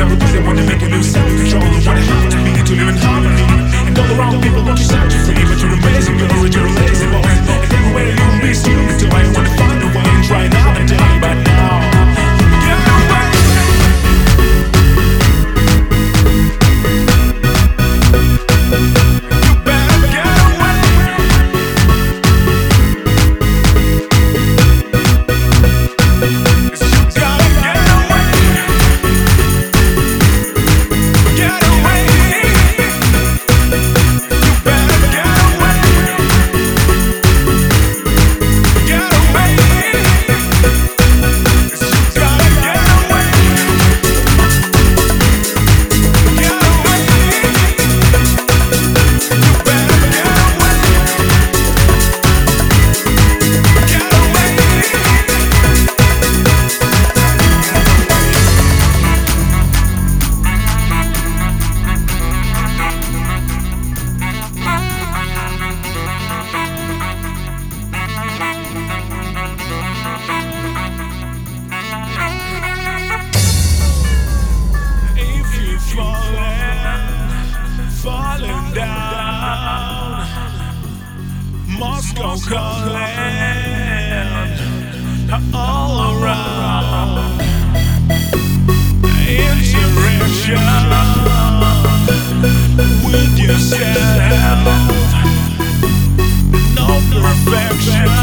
celebrate, they wanna make you lose self-control. You wanna have to be to live in harmony. And all around people want you set you free, but you're amazing girl, and you're a lazy boy. And everywhere you be stupid, so I wanna find a way and try now and day, but now get away. You better get away. Falling down, Moscow calling, all around. Interaction with yourself, no perfection.